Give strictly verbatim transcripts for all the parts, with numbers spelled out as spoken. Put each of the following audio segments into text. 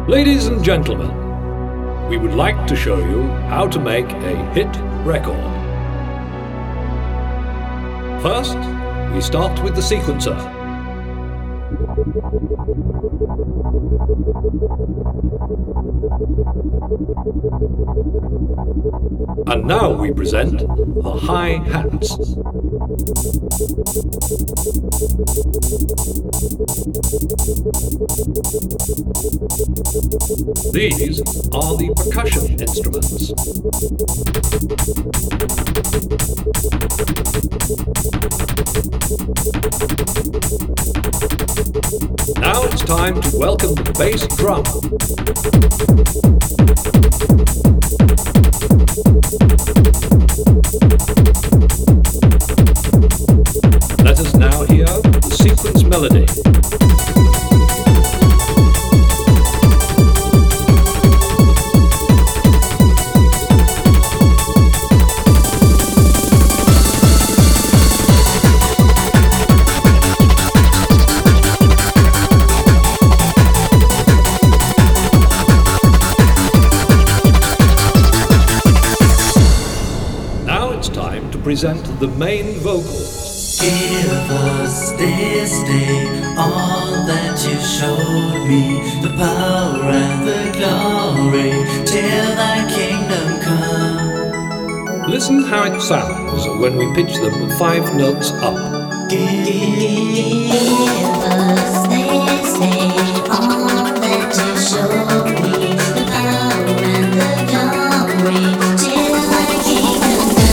Ladies and gentlemen, we would like to show you how to make a hit record. First, we start with the sequencer. And now we present the hi-hats. These are the percussion instruments. Now it's time to welcome the bass drum. Let us now hear the sequence melody. Present the main vocals. Give us this day all that you showed me, the power and the glory, till thy kingdom come. Listen how it sounds when we pitch them five notes up. Give us this day all that you showed me, the power and the glory, till thy kingdom come.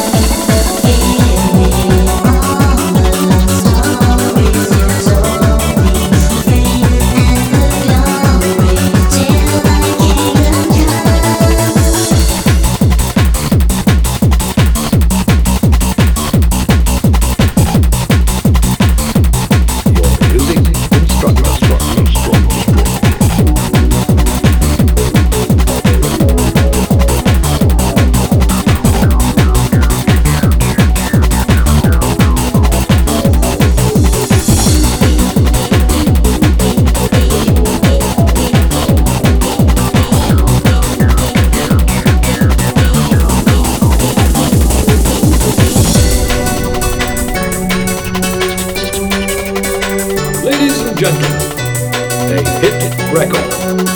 Ladies and gentlemen, a hit record.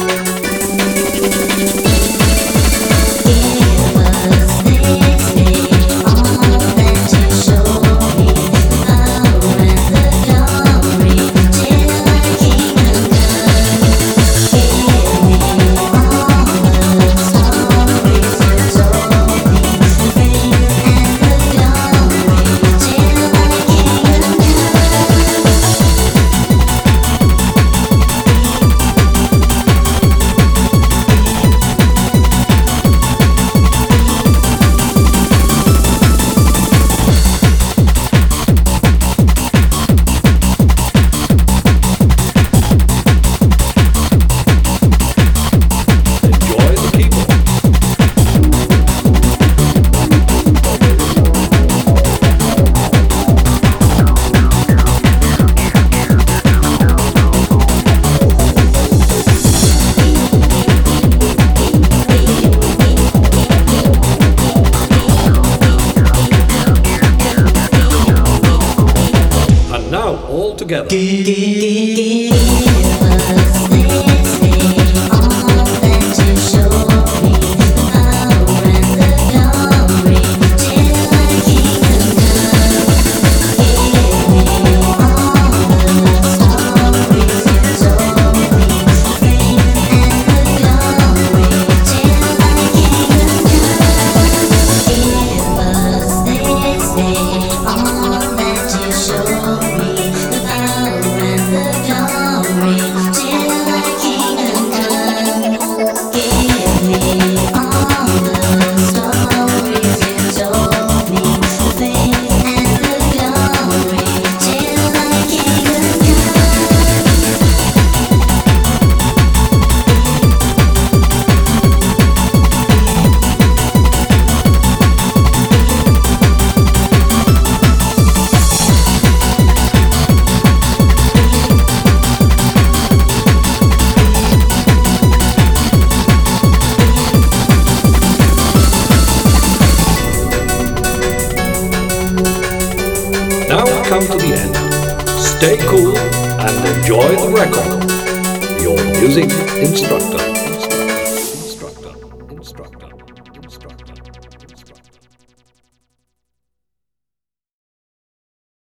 come to the end. Stay cool and enjoy the record. Your music instructor. Instructor. Instructor. Instructor.